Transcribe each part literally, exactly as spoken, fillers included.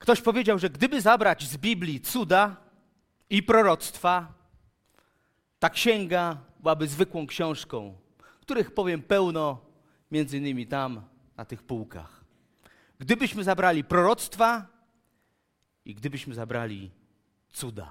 Ktoś powiedział, że gdyby zabrać z Biblii cuda i proroctwa, ta księga byłaby zwykłą książką, których powiem pełno, między innymi tam, na tych półkach. Gdybyśmy zabrali proroctwa i gdybyśmy zabrali cuda.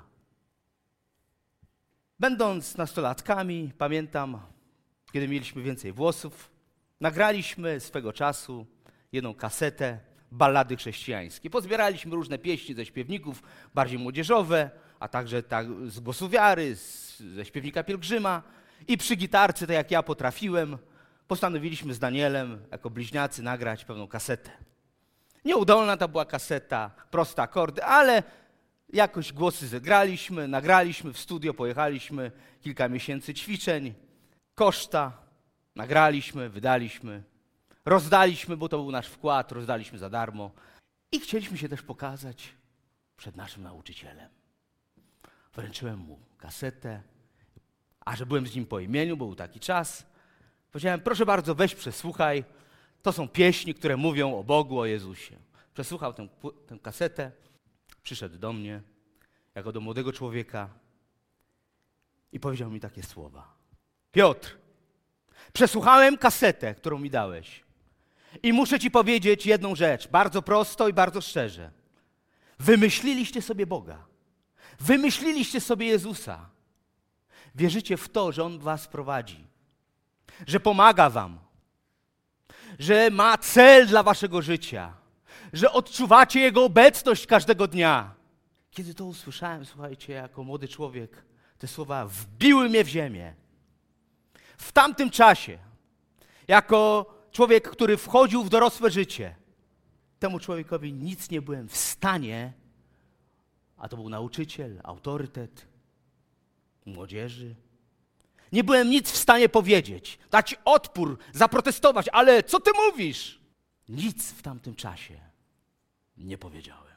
Będąc nastolatkami, pamiętam, kiedy mieliśmy więcej włosów, nagraliśmy swego czasu jedną kasetę, ballady chrześcijańskie. Pozbieraliśmy różne pieśni ze śpiewników, bardziej młodzieżowe, a także tak z głosu wiary, z, ze śpiewnika Pielgrzyma. I przy gitarce, tak jak ja potrafiłem, postanowiliśmy z Danielem, jako bliźniacy, nagrać pewną kasetę. Nieudolna to była kaseta, proste akordy, ale jakoś głosy zegraliśmy, nagraliśmy w studio, pojechaliśmy, kilka miesięcy ćwiczeń, koszta, nagraliśmy, wydaliśmy, rozdaliśmy, bo to był nasz wkład, rozdaliśmy za darmo i chcieliśmy się też pokazać przed naszym nauczycielem. Wręczyłem mu kasetę, a że byłem z nim po imieniu, bo był taki czas, powiedziałem, proszę bardzo, weź przesłuchaj, to są pieśni, które mówią o Bogu, o Jezusie. Przesłuchał tę, tę kasetę, przyszedł do mnie, jako do młodego człowieka i powiedział mi takie słowa. Piotr, przesłuchałem kasetę, którą mi dałeś i muszę ci powiedzieć jedną rzecz, bardzo prosto i bardzo szczerze. Wymyśliliście sobie Boga. Wymyśliliście sobie Jezusa. Wierzycie w to, że On was prowadzi, że pomaga wam, że ma cel dla waszego życia, że odczuwacie Jego obecność każdego dnia. Kiedy to usłyszałem, słuchajcie, jako młody człowiek, te słowa wbiły mnie w ziemię. W tamtym czasie, jako człowiek, który wchodził w dorosłe życie, temu człowiekowi nic nie byłem w stanie, a to był nauczyciel, autorytet młodzieży. Nie byłem nic w stanie powiedzieć, dać odpór, zaprotestować, ale co ty mówisz? Nic w tamtym czasie nie powiedziałem.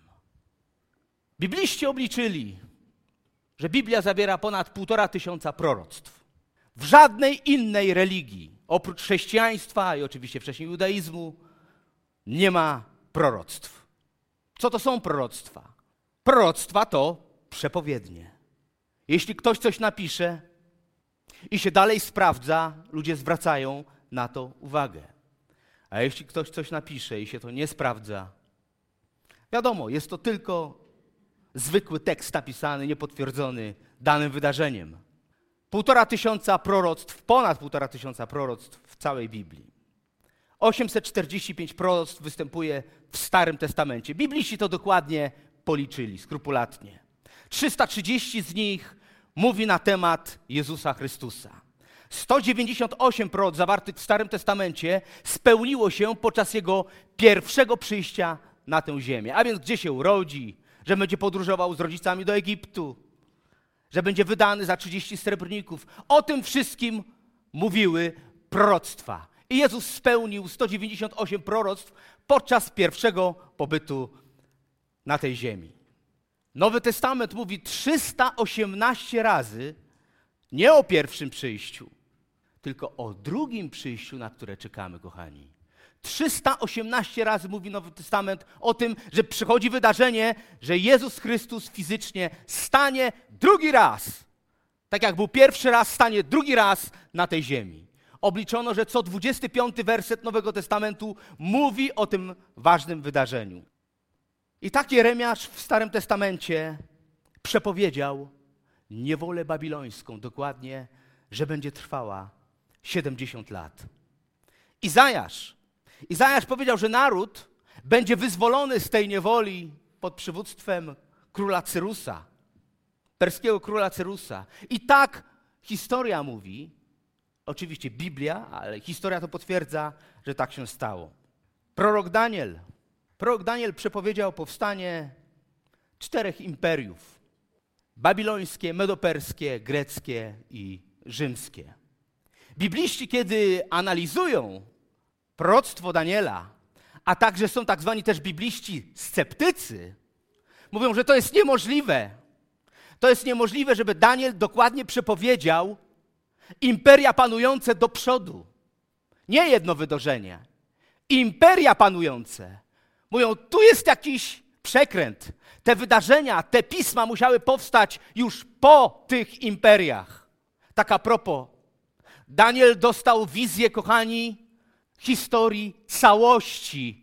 Bibliści obliczyli, że Biblia zawiera ponad półtora tysiąca proroctw. W żadnej innej religii, oprócz chrześcijaństwa i oczywiście wcześniej judaizmu, nie ma proroctw. Co to są proroctwa? Proroctwa to przepowiednie. Jeśli ktoś coś napisze i się dalej sprawdza, ludzie zwracają na to uwagę. A jeśli ktoś coś napisze i się to nie sprawdza, wiadomo, jest to tylko zwykły tekst napisany, niepotwierdzony danym wydarzeniem. Półtora tysiąca proroctw, ponad półtora tysiąca proroctw w całej Biblii. osiemset czterdzieści pięć proroctw występuje w Starym Testamencie. Bibliści to dokładnie policzyli, skrupulatnie. trzysta trzydzieści z nich mówi na temat Jezusa Chrystusa. sto dziewięćdziesiąt osiem proroctw zawartych w Starym Testamencie spełniło się podczas Jego pierwszego przyjścia na tę ziemię. A więc gdzie się urodzi, że będzie podróżował z rodzicami do Egiptu, że będzie wydany za trzydzieści srebrników. O tym wszystkim mówiły proroctwa. I Jezus spełnił sto dziewięćdziesiąt osiem proroctw podczas pierwszego pobytu na tej ziemi. Nowy Testament mówi trzysta osiemnaście razy nie o pierwszym przyjściu, tylko o drugim przyjściu, na które czekamy, kochani. trzysta osiemnaście razy mówi Nowy Testament o tym, że przychodzi wydarzenie, że Jezus Chrystus fizycznie stanie drugi raz. Tak jak był pierwszy raz, stanie drugi raz na tej ziemi. Obliczono, że co dwudziesty piąty werset Nowego Testamentu mówi o tym ważnym wydarzeniu. I tak Jeremiasz w Starym Testamencie przepowiedział niewolę babilońską, dokładnie, że będzie trwała siedemdziesiąt lat. Izajasz, Izajasz powiedział, że naród będzie wyzwolony z tej niewoli pod przywództwem króla Cyrusa, perskiego króla Cyrusa. I tak historia mówi, oczywiście Biblia, ale historia to potwierdza, że tak się stało. Prorok Daniel, prorok Daniel przepowiedział powstanie czterech imperiów. Babilońskie, medoperskie, greckie i rzymskie. Bibliści, kiedy analizują proroctwo Daniela, a także są tak zwani też bibliści sceptycy, mówią, że to jest niemożliwe. To jest niemożliwe, żeby Daniel dokładnie przepowiedział imperia panujące do przodu. Nie jedno wydarzenie. Imperia panujące. Mówią, tu jest jakiś przekręt. Te wydarzenia, te pisma musiały powstać już po tych imperiach. Tak a propos, Daniel dostał wizję, kochani, historii całości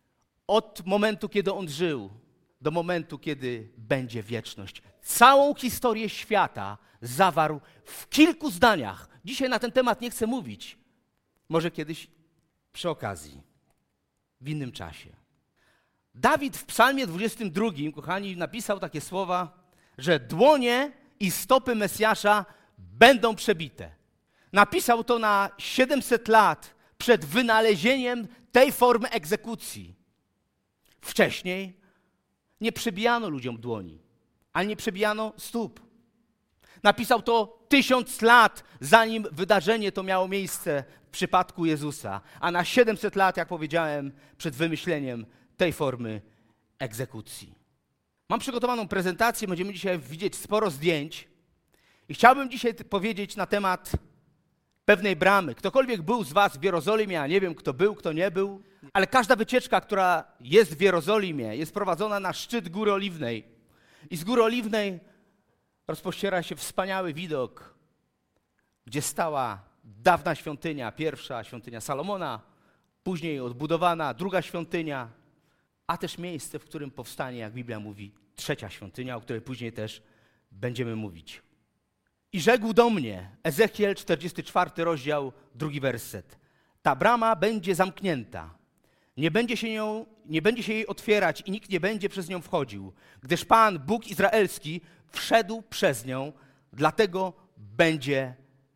od momentu, kiedy on żył, do momentu, kiedy będzie wieczność. Całą historię świata zawarł w kilku zdaniach. Dzisiaj na ten temat nie chcę mówić. Może kiedyś przy okazji, w innym czasie. Dawid w psalmie dwudziestym drugim, kochani, napisał takie słowa, że dłonie i stopy Mesjasza będą przebite. Napisał to na siedemset lat przed wynalezieniem tej formy egzekucji. Wcześniej nie przebijano ludziom dłoni, ani nie przebijano stóp. Napisał to tysiąc lat, zanim wydarzenie to miało miejsce w przypadku Jezusa, a na siedemset lat, jak powiedziałem, przed wymyśleniem tej formy egzekucji. Mam przygotowaną prezentację, będziemy dzisiaj widzieć sporo zdjęć i chciałbym dzisiaj powiedzieć na temat pewnej bramy. Ktokolwiek był z was w Jerozolimie, ja nie wiem, kto był, kto nie był, ale każda wycieczka, która jest w Jerozolimie, jest prowadzona na szczyt Góry Oliwnej. I z Góry Oliwnej rozpościera się wspaniały widok, gdzie stała dawna świątynia, pierwsza świątynia Salomona, później odbudowana druga świątynia, a też miejsce, w którym powstanie, jak Biblia mówi, trzecia świątynia, o której później też będziemy mówić. I rzekł do mnie, Ezechiel czterdziesty czwarty rozdział, drugi werset. Ta brama będzie zamknięta, nie będzie się nią, nie będzie się jej otwierać i nikt nie będzie przez nią wchodził, gdyż Pan, Bóg Izraelski, wszedł przez nią, dlatego będzie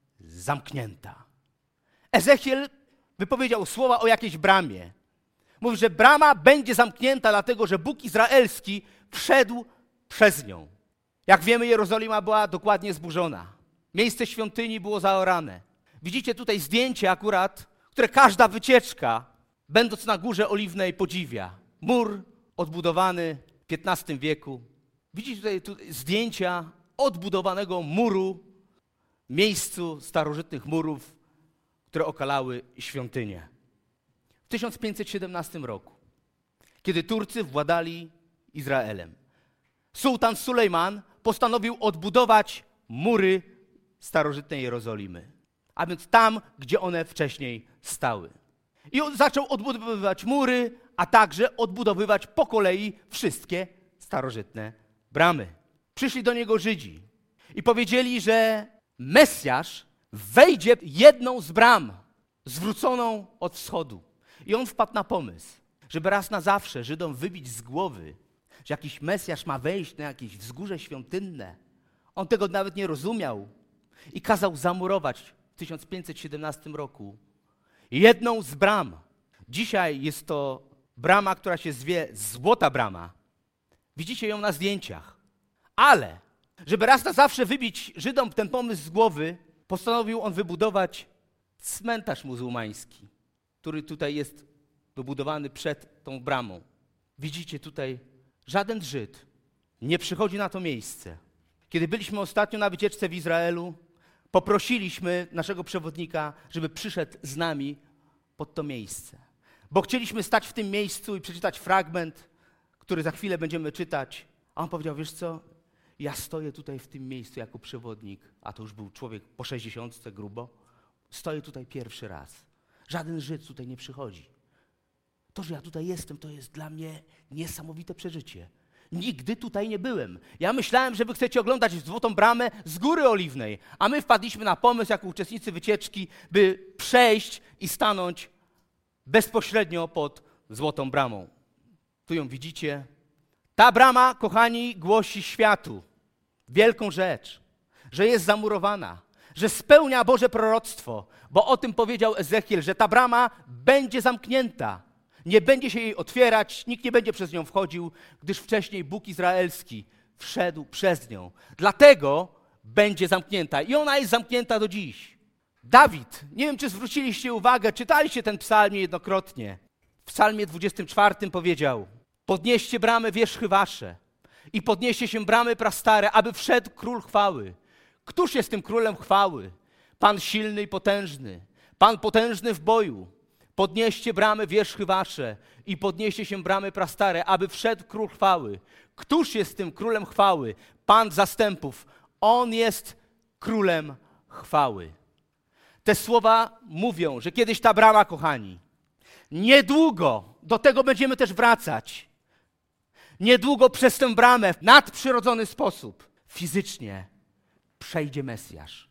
zamknięta. Ezechiel wypowiedział słowa o jakiejś bramie. Mówi, że brama będzie zamknięta, dlatego że Bóg Izraelski wszedł przez nią. Jak wiemy, Jerozolima była dokładnie zburzona. Miejsce świątyni było zaorane. Widzicie tutaj zdjęcie akurat, które każda wycieczka, będąc na Górze Oliwnej, podziwia. Mur odbudowany w piętnastym wieku. Widzicie tutaj, tutaj zdjęcia odbudowanego muru, miejscu starożytnych murów, które okalały świątynię. W tysiąc pięćset siedemnastym roku, kiedy Turcy władali Izraelem, sułtan Sulejman postanowił odbudować mury starożytnej Jerozolimy, a więc tam, gdzie one wcześniej stały. I on zaczął odbudowywać mury, a także odbudowywać po kolei wszystkie starożytne bramy. Przyszli do niego Żydzi i powiedzieli, że Mesjasz wejdzie jedną z bram, zwróconą od wschodu. I on wpadł na pomysł, żeby raz na zawsze Żydom wybić z głowy, że jakiś Mesjasz ma wejść na jakieś wzgórze świątynne. On tego nawet nie rozumiał i kazał zamurować w tysiąc pięćset siedemnastym roku jedną z bram. Dzisiaj jest to brama, która się zwie Złota Brama. Widzicie ją na zdjęciach. Ale, żeby raz na zawsze wybić Żydom ten pomysł z głowy, postanowił on wybudować cmentarz muzułmański, który tutaj jest wybudowany przed tą bramą. Widzicie tutaj, żaden Żyd nie przychodzi na to miejsce. Kiedy byliśmy ostatnio na wycieczce w Izraelu, poprosiliśmy naszego przewodnika, żeby przyszedł z nami pod to miejsce. Bo chcieliśmy stać w tym miejscu i przeczytać fragment, który za chwilę będziemy czytać. A on powiedział, wiesz co, ja stoję tutaj w tym miejscu jako przewodnik, a to już był człowiek po sześćdziesiątce grubo, stoję tutaj pierwszy raz. Żaden Żyd tutaj nie przychodzi. To, że ja tutaj jestem, to jest dla mnie niesamowite przeżycie. Nigdy tutaj nie byłem. Ja myślałem, że wy chcecie oglądać Złotą Bramę z Góry Oliwnej, a my wpadliśmy na pomysł, jako uczestnicy wycieczki, by przejść i stanąć bezpośrednio pod Złotą Bramą. Tu ją widzicie. Ta brama, kochani, głosi światu wielką rzecz, że jest zamurowana, że spełnia Boże proroctwo, bo o tym powiedział Ezechiel, że ta brama będzie zamknięta. Nie będzie się jej otwierać, nikt nie będzie przez nią wchodził, gdyż wcześniej Bóg Izraelski wszedł przez nią. Dlatego będzie zamknięta i ona jest zamknięta do dziś. Dawid, nie wiem, czy zwróciliście uwagę, czytaliście ten psalm niejednokrotnie. W psalmie dwudziestym czwartym powiedział: podnieście bramy wierzchy wasze i podnieście się bramy prastare, aby wszedł król chwały. Któż jest tym królem chwały? Pan silny i potężny, Pan potężny w boju. Podnieście bramy wierzchy wasze i podnieście się bramy prastare, aby wszedł król chwały. Któż jest tym królem chwały? Pan zastępów. On jest królem chwały. Te słowa mówią, że kiedyś ta brama, kochani, niedługo, do tego będziemy też wracać, niedługo przez tę bramę w nadprzyrodzony sposób fizycznie przejdzie Mesjasz.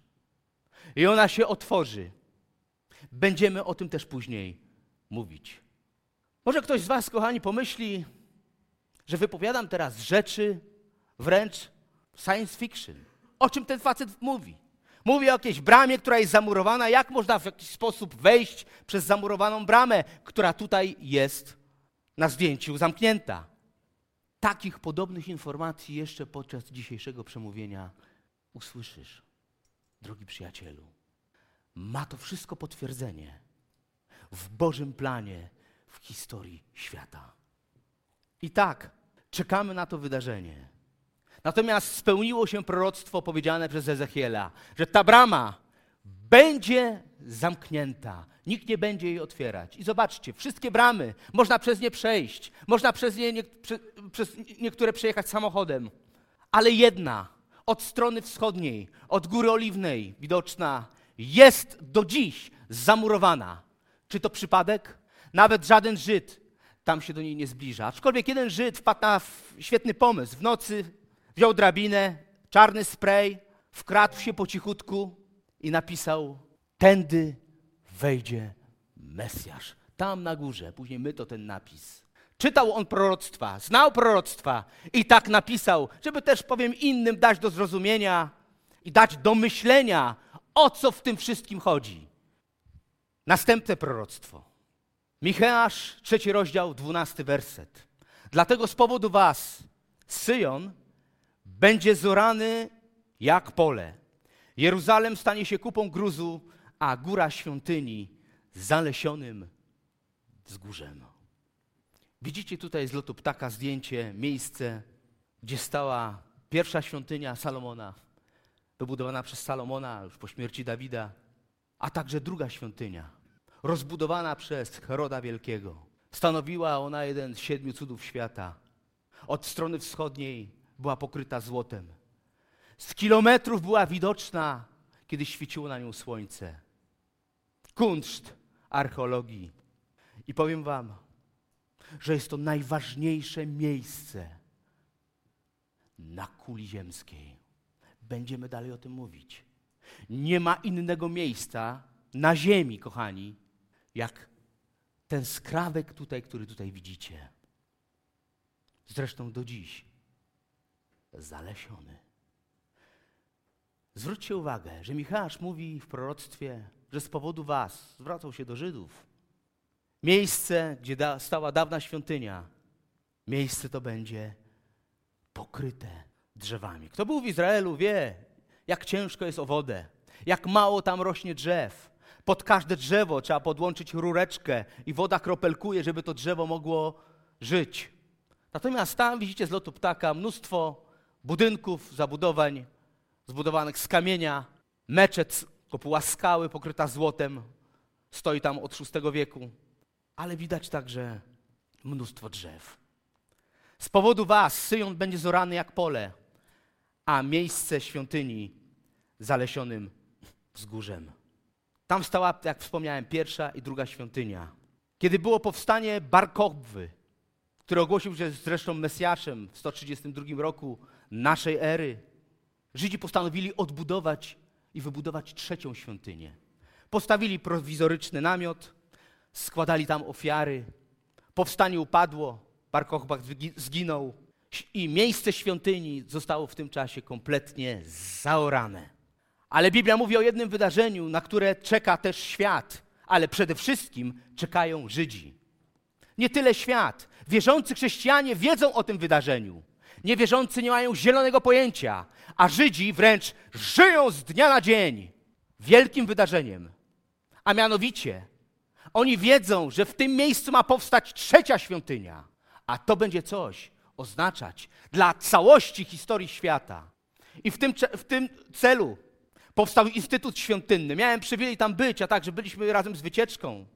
I ona się otworzy. Będziemy o tym też później mówić. Może ktoś z was, kochani, pomyśli, że wypowiadam teraz rzeczy wręcz science fiction. O czym ten facet mówi? Mówi o jakiejś bramie, która jest zamurowana. Jak można w jakiś sposób wejść przez zamurowaną bramę, która tutaj jest na zdjęciu zamknięta? Takich podobnych informacji jeszcze podczas dzisiejszego przemówienia usłyszysz, drogi przyjacielu. Ma to wszystko potwierdzenie w Bożym planie, w historii świata. I tak, czekamy na to wydarzenie. Natomiast spełniło się proroctwo powiedziane przez Ezechiela, że ta brama będzie zamknięta. Nikt nie będzie jej otwierać. I zobaczcie, wszystkie bramy, można przez nie przejść, można przez nie nie, prze, przez niektóre przejechać samochodem, ale jedna od strony wschodniej, od Góry Oliwnej widoczna, jest do dziś zamurowana. Czy to przypadek? Nawet żaden Żyd tam się do niej nie zbliża. Aczkolwiek jeden Żyd wpadł na świetny pomysł. W nocy wziął drabinę, czarny spray, wkradł się po cichutku i napisał: tędy wejdzie Mesjasz. Tam na górze. Później my to ten napis. Czytał on proroctwa, znał proroctwa i tak napisał, żeby też, powiem, innym dać do zrozumienia i dać do myślenia, o co w tym wszystkim chodzi. Następne proroctwo. Micheasz, trzeci rozdział, dwunasty werset. Dlatego z powodu was Syjon będzie zorany jak pole. Jeruzalem stanie się kupą gruzu, a góra świątyni zalesionym wzgórzem. Widzicie tutaj z lotu ptaka zdjęcie, miejsce, gdzie stała pierwsza świątynia Salomona, wybudowana przez Salomona już po śmierci Dawida, a także druga świątynia, rozbudowana przez Heroda Wielkiego. Stanowiła ona jeden z siedmiu cudów świata. Od strony wschodniej była pokryta złotem. Z kilometrów była widoczna, kiedy świeciło na nią słońce. Kunszt archeologii. I powiem wam, że jest to najważniejsze miejsce na kuli ziemskiej. Będziemy dalej o tym mówić. Nie ma innego miejsca na ziemi, kochani, jak ten skrawek tutaj, który tutaj widzicie. Zresztą do dziś zalesiony. Zwróćcie uwagę, że Micheasz mówi w proroctwie, że z powodu was, zwracał się do Żydów, miejsce, gdzie da, stała dawna świątynia, miejsce to będzie pokryte drzewami. Kto był w Izraelu, wie, jak ciężko jest o wodę, jak mało tam rośnie drzew. Pod każde drzewo trzeba podłączyć rureczkę i woda kropelkuje, żeby to drzewo mogło żyć. Natomiast tam widzicie z lotu ptaka mnóstwo budynków, zabudowań zbudowanych z kamienia, meczet, kopuła skały pokryta złotem, stoi tam od szóstego wieku, ale widać także mnóstwo drzew. Z powodu was Syjon będzie zorany jak pole, a miejsce świątyni zalesionym wzgórzem. Tam stała, jak wspomniałem, pierwsza i druga świątynia. Kiedy było powstanie Bar Kochby, który ogłosił się zresztą Mesjaszem w sto trzydziestym drugim roku naszej ery, Żydzi postanowili odbudować i wybudować trzecią świątynię. Postawili prowizoryczny namiot, składali tam ofiary, powstanie upadło, Bar Kochba zginął i miejsce świątyni zostało w tym czasie kompletnie zaorane. Ale Biblia mówi o jednym wydarzeniu, na które czeka też świat, ale przede wszystkim czekają Żydzi. Nie tyle świat. Wierzący chrześcijanie wiedzą o tym wydarzeniu. Niewierzący nie mają zielonego pojęcia, a Żydzi wręcz żyją z dnia na dzień wielkim wydarzeniem. A mianowicie oni wiedzą, że w tym miejscu ma powstać trzecia świątynia, a to będzie coś oznaczać dla całości historii świata. I w tym, w tym celu powstał Instytut Świątynny. Miałem przywilej tam być, a także byliśmy razem z wycieczką.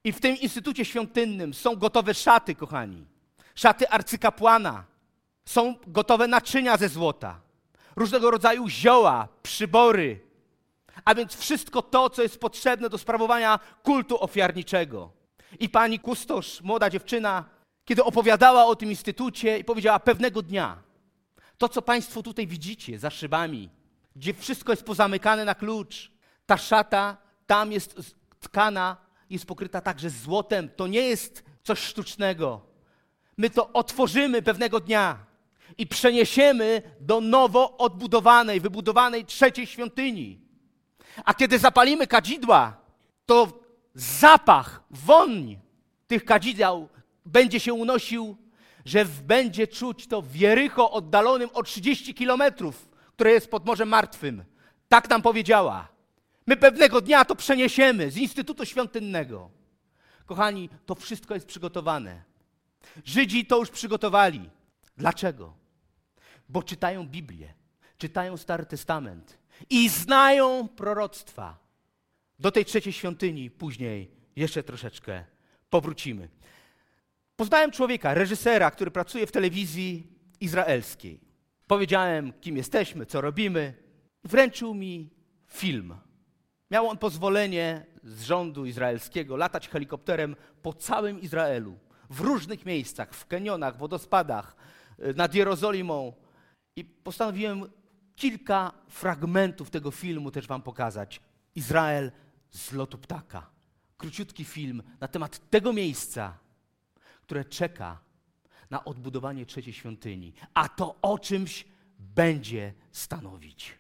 I w tym instytucie świątynnym są gotowe szaty, kochani. Szaty arcykapłana. Są gotowe naczynia ze złota. Różnego rodzaju zioła, przybory. A więc wszystko to, co jest potrzebne do sprawowania kultu ofiarniczego. I pani kustosz, młoda dziewczyna, kiedy opowiadała o tym instytucie i powiedziała pewnego dnia, to co państwo tutaj widzicie za szybami, gdzie wszystko jest pozamykane na klucz, ta szata tam jest tkana, jest pokryta także złotem. To nie jest coś sztucznego. My to otworzymy pewnego dnia i przeniesiemy do nowo odbudowanej, wybudowanej trzeciej świątyni. A kiedy zapalimy kadzidła, to zapach, woń tych kadzideł będzie się unosił, że będzie czuć to w Jericho oddalonym o trzydzieści kilometrów, które jest pod Morzem Martwym. Tak nam powiedziała. My pewnego dnia to przeniesiemy z Instytutu Świątynnego. Kochani, to wszystko jest przygotowane. Żydzi to już przygotowali. Dlaczego? Bo czytają Biblię, czytają Stary Testament i znają proroctwa. Do tej trzeciej świątyni później jeszcze troszeczkę powrócimy. Poznałem człowieka, reżysera, który pracuje w telewizji izraelskiej. Powiedziałem, kim jesteśmy, co robimy. Wręczył mi film. Miał on pozwolenie z rządu izraelskiego latać helikopterem po całym Izraelu. W różnych miejscach, w kanionach, wodospadach, nad Jerozolimą. I postanowiłem kilka fragmentów tego filmu też wam pokazać. Izrael z lotu ptaka. Króciutki film na temat tego miejsca, które czeka na odbudowanie trzeciej świątyni. A to o czymś będzie stanowić.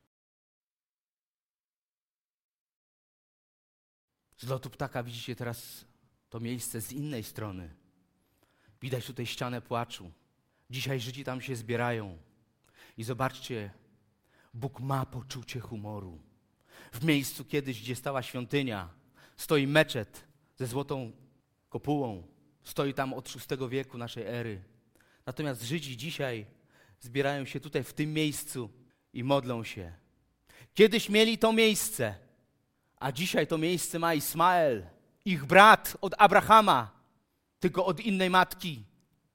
Z lotu ptaka widzicie teraz to miejsce z innej strony. Widać tutaj ścianę płaczu. Dzisiaj Żydzi tam się zbierają. I zobaczcie, Bóg ma poczucie humoru. W miejscu kiedyś, gdzie stała świątynia, stoi meczet ze złotą kopułą. Stoi tam od szóstego wieku naszej ery. Natomiast Żydzi dzisiaj zbierają się tutaj w tym miejscu i modlą się. Kiedyś mieli to miejsce, a dzisiaj to miejsce ma Ismael, ich brat od Abrahama, tylko od innej matki.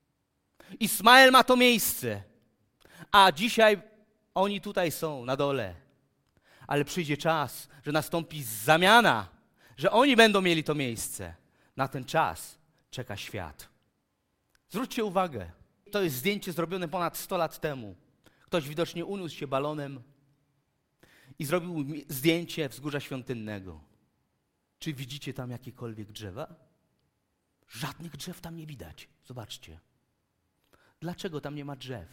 Ismael ma to miejsce, a dzisiaj oni tutaj są na dole. Ale przyjdzie czas, że nastąpi zamiana, że oni będą mieli to miejsce. Na ten czas czeka świat. Zwróćcie uwagę, to jest zdjęcie zrobione ponad sto lat temu. Ktoś widocznie uniósł się balonem i zrobił zdjęcie wzgórza świątynnego. Czy widzicie tam jakiekolwiek drzewa? Żadnych drzew tam nie widać. Zobaczcie. Dlaczego tam nie ma drzew?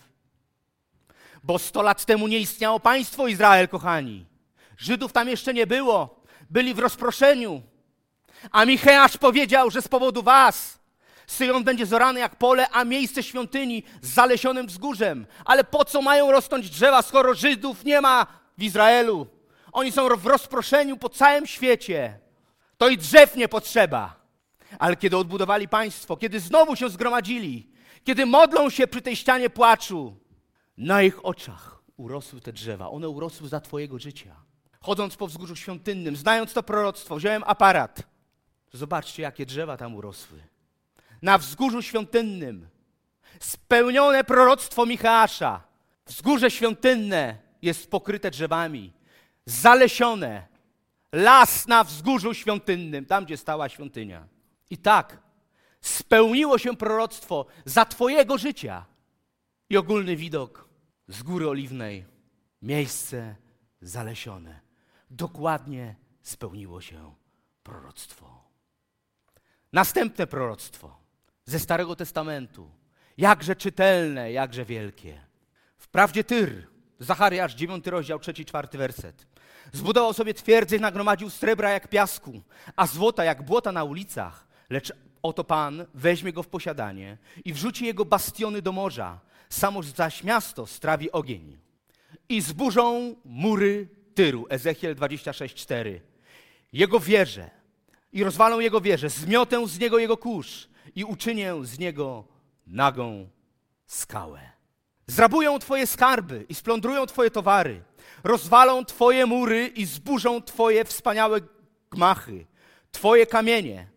Bo sto lat temu nie istniało państwo Izrael, kochani. Żydów tam jeszcze nie było. Byli w rozproszeniu. A Micheasz powiedział, że z powodu was Syjon będzie zorany jak pole, a miejsce świątyni z zalesionym wzgórzem. Ale po co mają rosnąć drzewa, skoro Żydów nie ma w Izraelu? Oni są w rozproszeniu po całym świecie. To i drzew nie potrzeba. Ale kiedy odbudowali państwo, kiedy znowu się zgromadzili, kiedy modlą się przy tej ścianie płaczu, na ich oczach urosły te drzewa. One urosły za twojego życia. Chodząc po wzgórzu świątynnym, znając to proroctwo, wziąłem aparat. Zobaczcie, jakie drzewa tam urosły. Na wzgórzu świątynnym spełnione proroctwo Micheasza. Wzgórze świątynne jest pokryte drzewami, zalesione. Las na wzgórzu świątynnym, tam gdzie stała świątynia. I tak spełniło się proroctwo za twojego życia. I ogólny widok z Góry Oliwnej, miejsce zalesione. Dokładnie spełniło się proroctwo. Następne proroctwo ze Starego Testamentu. Jakże czytelne, jakże wielkie. Wprawdzie Tyr, Zachariasz, dziewiąty rozdział, trzeci, czwarty werset. Zbudował sobie twierdzę i nagromadził srebra jak piasku, a złota jak błota na ulicach. Lecz oto Pan weźmie go w posiadanie i wrzuci jego bastiony do morza. Samo zaś miasto strawi ogień. I zburzą mury Tyru. Ezechiel dwadzieścia sześć, cztery. Jego wieże. I rozwalą jego wieże. Zmiotę z niego jego kurz. I uczynię z niego nagą skałę. Zrabują twoje skarby i splądrują twoje towary. Rozwalą twoje mury i zburzą twoje wspaniałe gmachy. Twoje kamienie,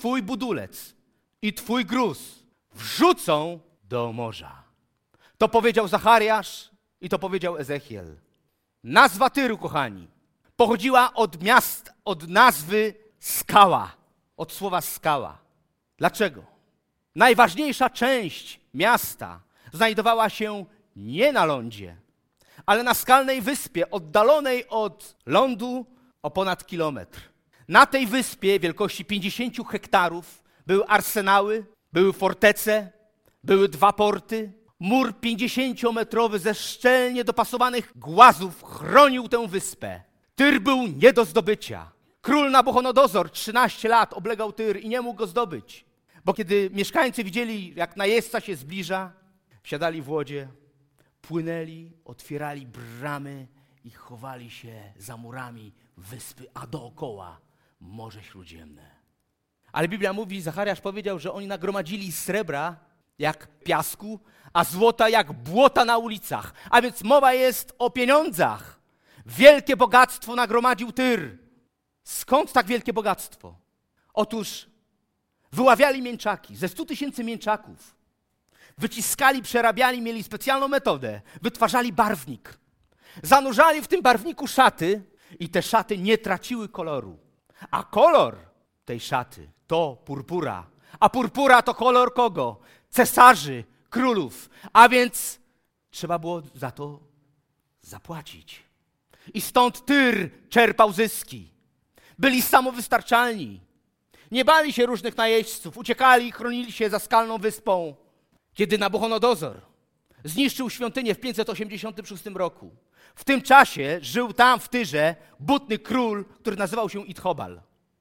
twój budulec i twój gruz wrzucą do morza. To powiedział Zachariasz i to powiedział Ezechiel. Nazwa Tyru, kochani, pochodziła od miast, od nazwy skała, od słowa skała. Dlaczego? Najważniejsza część miasta znajdowała się nie na lądzie, ale na skalnej wyspie oddalonej od lądu o ponad kilometr. Na tej wyspie wielkości pięćdziesiąt hektarów były arsenały, były fortece, były dwa porty. Mur pięćdziesięciometrowy ze szczelnie dopasowanych głazów chronił tę wyspę. Tyr był nie do zdobycia. Król Nabuchodonozor trzynaście lat oblegał Tyr i nie mógł go zdobyć. Bo kiedy mieszkańcy widzieli, jak najeźdźca się zbliża, wsiadali w łodzie, płynęli, otwierali bramy i chowali się za murami wyspy, a dookoła Morze Śródziemne. Ale Biblia mówi, Zachariasz powiedział, że oni nagromadzili srebra jak piasku, a złota jak błota na ulicach. A więc mowa jest o pieniądzach. Wielkie bogactwo nagromadził Tyr. Skąd tak wielkie bogactwo? Otóż wyławiali mięczaki, ze stu tysięcy mięczaków. Wyciskali, przerabiali, mieli specjalną metodę. Wytwarzali barwnik. Zanurzali w tym barwniku szaty i te szaty nie traciły koloru. A kolor tej szaty to purpura. A purpura to kolor kogo? Cesarzy, królów. A więc trzeba było za to zapłacić. I stąd Tyr czerpał zyski. Byli samowystarczalni. Nie bali się różnych najeźdźców. Uciekali i chronili się za skalną wyspą. Kiedy Nabuchodonozor zniszczył świątynię w pięćset osiemdziesiątym szóstym roku, w tym czasie żył tam w Tyrze butny król, który nazywał się Ithobal.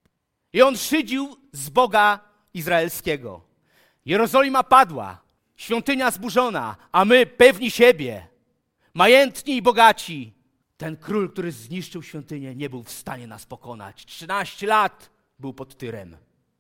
I on szydził z Boga izraelskiego. Jerozolima padła, świątynia zburzona, a my pewni siebie, majętni i bogaci. Ten król, który zniszczył świątynię, nie był w stanie nas pokonać. trzynaście lat był pod Tyrem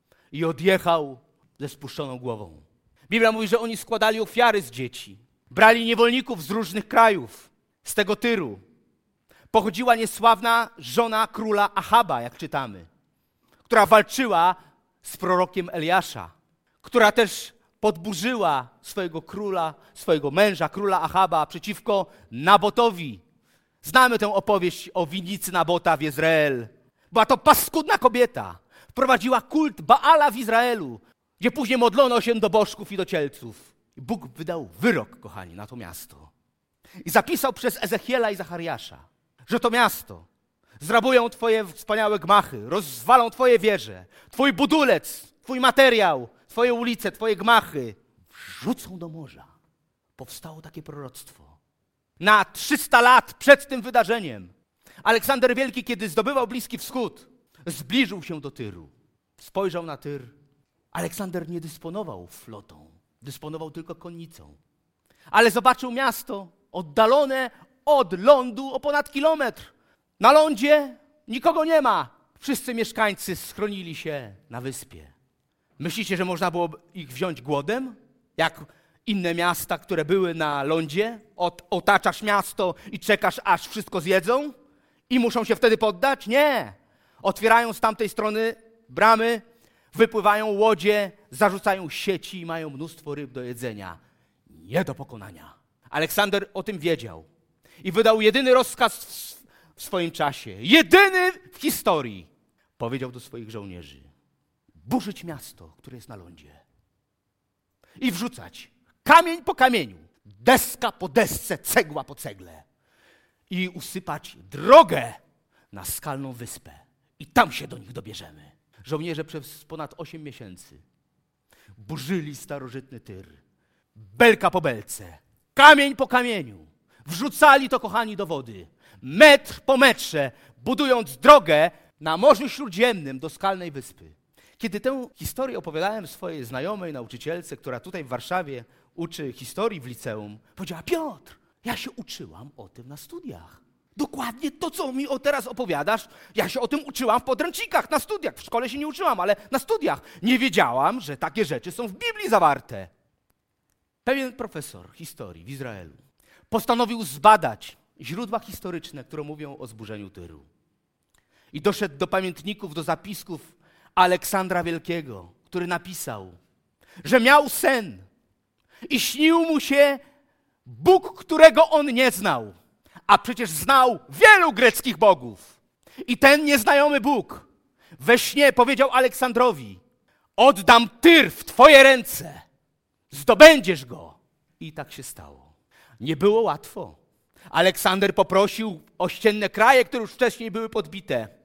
i odjechał ze spuszczoną głową. Biblia mówi, że oni składali ofiary z dzieci. Brali niewolników z różnych krajów. Z tego Tyru pochodziła niesławna żona króla Achaba, jak czytamy, która walczyła z prorokiem Eliasza, która też podburzyła swojego króla, swojego męża, króla Achaba, przeciwko Nabotowi. Znamy tę opowieść o winnicy Nabota w Izrael. Była to paskudna kobieta. Wprowadziła kult Baala w Izraelu, gdzie później modlono się do bożków i do cielców. I Bóg wydał wyrok, kochani, na to miasto. I zapisał przez Ezechiela i Zachariasza, że to miasto zrabują twoje wspaniałe gmachy, rozwalą twoje wieże, twój budulec, twój materiał, twoje ulice, twoje gmachy wrzucą do morza. Powstało takie proroctwo. Na trzysta lat przed tym wydarzeniem Aleksander Wielki, kiedy zdobywał Bliski Wschód, zbliżył się do Tyru. Spojrzał na Tyr. Aleksander nie dysponował flotą, dysponował tylko konnicą. Ale zobaczył miasto oddalone od lądu o ponad kilometr. Na lądzie nikogo nie ma. Wszyscy mieszkańcy schronili się na wyspie. Myślicie, że można było ich wziąć głodem? Jak inne miasta, które były na lądzie? Ot, otaczasz miasto i czekasz, aż wszystko zjedzą? I muszą się wtedy poddać? Nie. Otwierają z tamtej strony bramy, wypływają łodzie, zarzucają sieci i mają mnóstwo ryb do jedzenia. Nie do pokonania. Aleksander o tym wiedział i wydał jedyny rozkaz w, w swoim czasie. Jedyny w historii. Powiedział do swoich żołnierzy: burzyć miasto, które jest na lądzie i wrzucać kamień po kamieniu, deska po desce, cegła po cegle i usypać drogę na skalną wyspę i tam się do nich dobierzemy. Żołnierze przez ponad osiem miesięcy burzyli starożytny Tyr. Belka po belce, kamień po kamieniu. Wrzucali to, kochani, do wody. Metr po metrze, budując drogę na Morzu Śródziemnym do skalnej wyspy. Kiedy tę historię opowiadałem swojej znajomej nauczycielce, która tutaj w Warszawie uczy historii w liceum, powiedziała: Piotr, ja się uczyłam o tym na studiach. Dokładnie to, co mi o teraz opowiadasz, ja się o tym uczyłam w podręcznikach, na studiach. W szkole się nie uczyłam, ale na studiach. Nie wiedziałam, że takie rzeczy są w Biblii zawarte. Pewien profesor historii w Izraelu postanowił zbadać źródła historyczne, które mówią o zburzeniu Tyru. I doszedł do pamiętników, do zapisków Aleksandra Wielkiego, który napisał, że miał sen i śnił mu się Bóg, którego on nie znał, a przecież znał wielu greckich bogów. I ten nieznajomy Bóg we śnie powiedział Aleksandrowi: oddam Tyr w twoje ręce, zdobędziesz go. I tak się stało. Nie było łatwo. Aleksander poprosił ościenne kraje, które już wcześniej były podbite.